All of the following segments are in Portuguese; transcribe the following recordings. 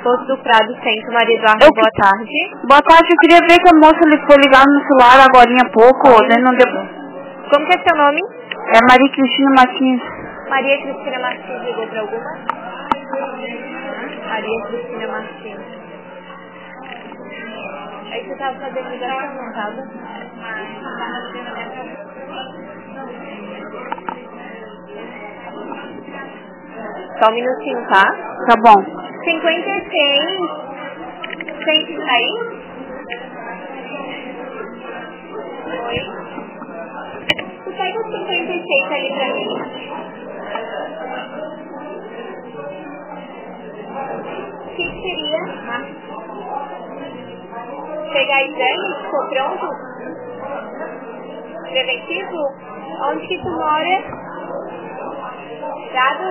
Poço do Prado Centro, Maria Eduarda, boa tarde. Boa tarde, eu queria ver que a moça foi ligar no celular agora há pouco, né? Não deu. Como que é seu nome? É Maria Cristina Martins. Maria Cristina Martins, ligou pra alguma? Maria Cristina Martins. É que você tava fazendo ligação, não tava? Só um minutinho, tá? Tá bom. 56, 106. Oi. Tu pega o 56 ali pra mim. O que seria? Pegar exame? Ficou pronto? Preventivo? Onde que tu mora? Dado?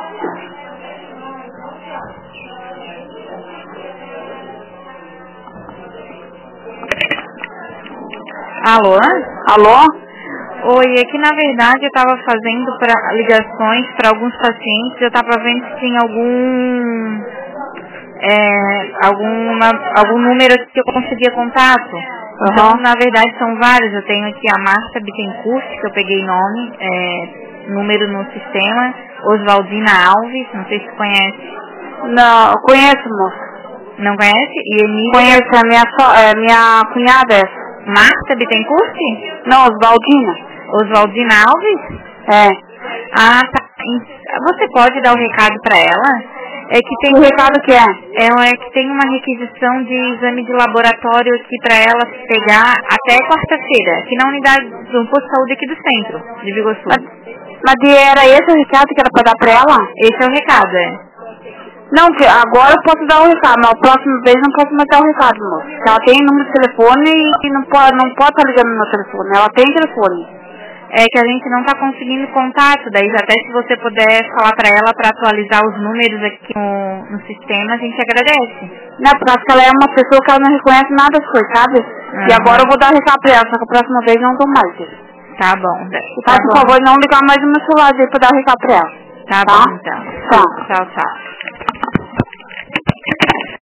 Alô? Alô? Oi, é que na verdade eu estava fazendo ligações para alguns pacientes, eu estava vendo se tinha algum número que eu conseguia contato. Então, na verdade, são vários. Eu tenho aqui a Marta Bittencourt, que eu peguei nome, número no sistema. Oswaldina Alves, não sei se conhece. Não, conheço, moça. Não conhece? E Emília? Conheço, minha cunhada é essa. Marta Bittencourt? Não, Oswaldina. Oswaldina Alves? É. Ah, tá. Você pode dar o recado para ela? É que tem o recado que é? É que tem uma requisição de exame de laboratório aqui para ela pegar até quarta-feira, aqui na unidade do posto de saúde aqui do centro, de Biguaçu. Mas era esse o recado que era para dar para ela? Esse é o recado, Não, agora eu posso dar o recado, mas a próxima vez não posso mais dar o recado, moça. Ela tem número de telefone e não pode estar ligando no meu telefone. Ela tem telefone. É que a gente não está conseguindo contato, daí até se você puder falar para ela para atualizar os números aqui no sistema, a gente agradece. Não, por causa que ela é uma pessoa que ela não reconhece nada das coisas, sabe? E agora eu vou dar o recado para ela, só que a próxima vez não dou mais. Tá bom. Por favor, não ligar mais no meu celular para dar o recado para ela. Tá bom, então. Tá. Tchau, tchau.